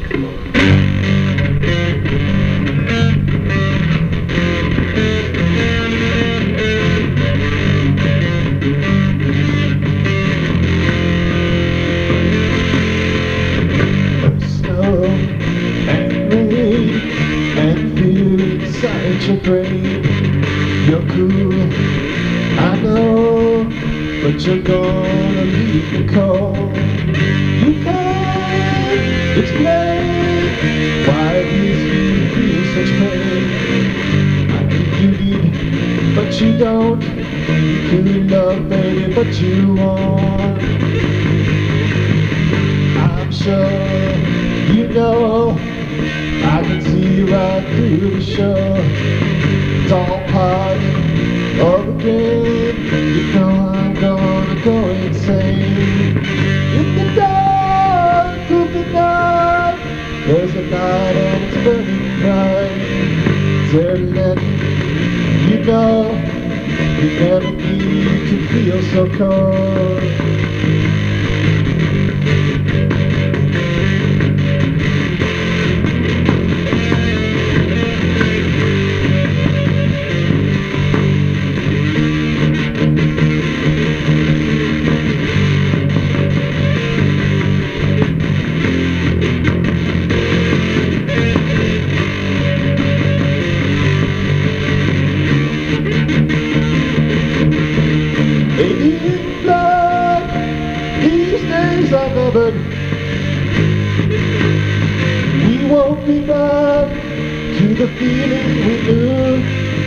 Your brain, you're cool, I know, but you're gonna leave me cold. You can't explain why these feel such pain. I think you need, but you don't. You could love, baby, but you won't. I'm sure you know I can see right through the show. It's all part of the game. You know I'm gonna go insane. In the dark of the night, there's a light and it's burning bright. There to let you know you never need to feel so cold. We won't be back to the feeling we knew.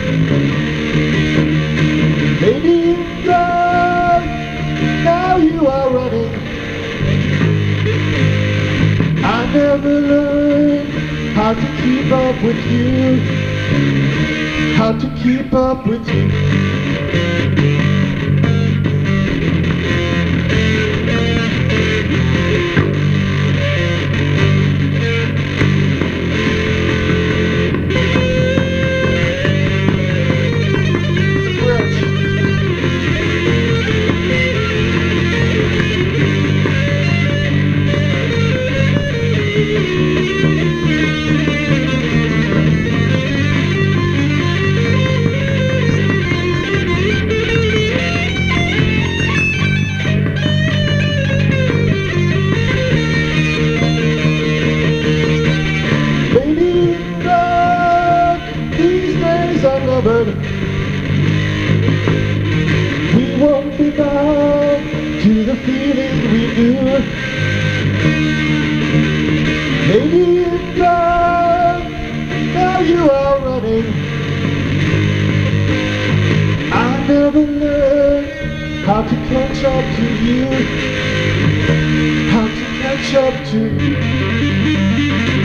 Maybe in love, now you are running. I never learned how to keep up with you. How to keep up with you. We won't be back to the feeling we knew. Maybe in love, now you are running. I never learned how to catch up to you. How to catch up to you.